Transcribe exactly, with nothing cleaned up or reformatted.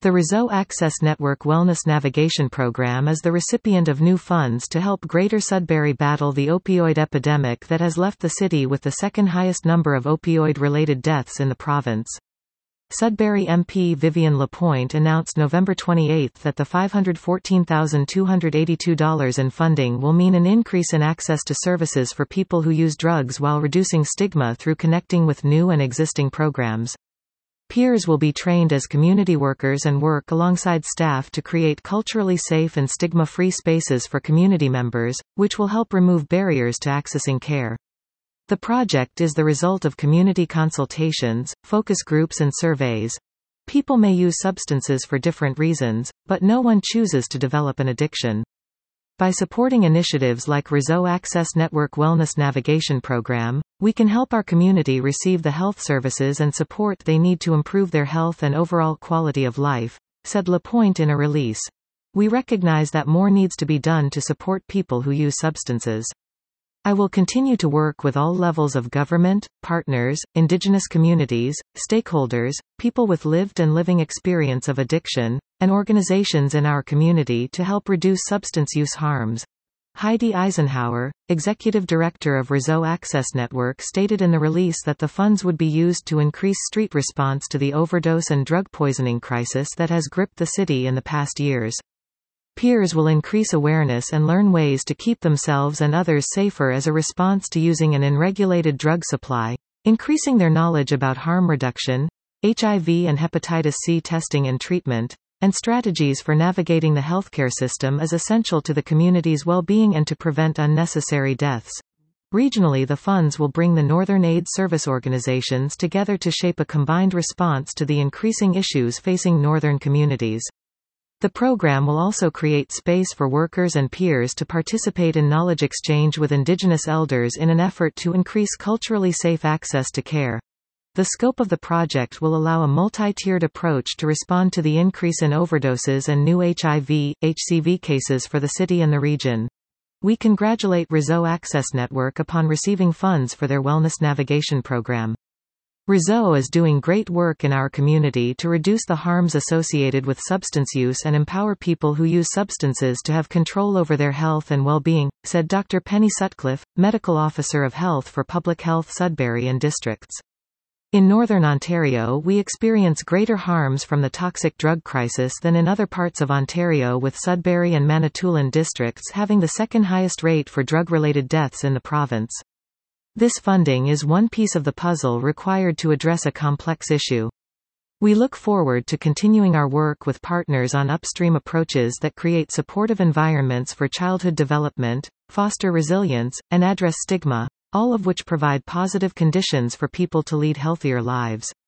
The Réseau Access Network Wellness Navigation Program is the recipient of new funds to help Greater Sudbury battle the opioid epidemic that has left the city with the second highest number of opioid-related deaths in the province. Sudbury M P Vivian Lapointe announced November twenty-eighth that the five hundred fourteen thousand two hundred eighty-two dollars in funding will mean an increase in access to services for people who use drugs while reducing stigma through connecting with new and existing programs. Peers will be trained as community workers and work alongside staff to create culturally safe and stigma-free spaces for community members, which will help remove barriers to accessing care. The project is the result of community consultations, focus groups and surveys. People may use substances for different reasons, but no one chooses to develop an addiction. By supporting initiatives like Réseau Access Network Wellness Navigation Program, we can help our community receive the health services and support they need to improve their health and overall quality of life, said Lapointe in a release. We recognize that more needs to be done to support people who use substances. I will continue to work with all levels of government, partners, Indigenous communities, stakeholders, people with lived and living experience of addiction, and organizations in our community to help reduce substance use harms. Heidi Eisenhower, Executive Director of Réseau Access Network, stated in the release that the funds would be used to increase street response to the overdose and drug poisoning crisis that has gripped the city in the past years. Peers will increase awareness and learn ways to keep themselves and others safer as a response to using an unregulated drug supply, increasing their knowledge about harm reduction, H I V and hepatitis C testing and treatment, and strategies for navigating the healthcare system is essential to the community's well-being and to prevent unnecessary deaths. Regionally, the funds will bring the Northern Aid Service organizations together to shape a combined response to the increasing issues facing northern communities. The program will also create space for workers and peers to participate in knowledge exchange with Indigenous elders in an effort to increase culturally safe access to care. The scope of the project will allow a multi-tiered approach to respond to the increase in overdoses and new H I V, H C V cases for the city and the region. We congratulate Réseau Access Network upon receiving funds for their wellness navigation program. Réseau is doing great work in our community to reduce the harms associated with substance use and empower people who use substances to have control over their health and well-being, said Doctor Penny Sutcliffe, Medical Officer of Health for Public Health Sudbury and Districts. In Northern Ontario, we experience greater harms from the toxic drug crisis than in other parts of Ontario, with Sudbury and Manitoulin districts having the second highest rate for drug-related deaths in the province. This funding is one piece of the puzzle required to address a complex issue. We look forward to continuing our work with partners on upstream approaches that create supportive environments for childhood development, foster resilience, and address stigma, all of which provide positive conditions for people to lead healthier lives.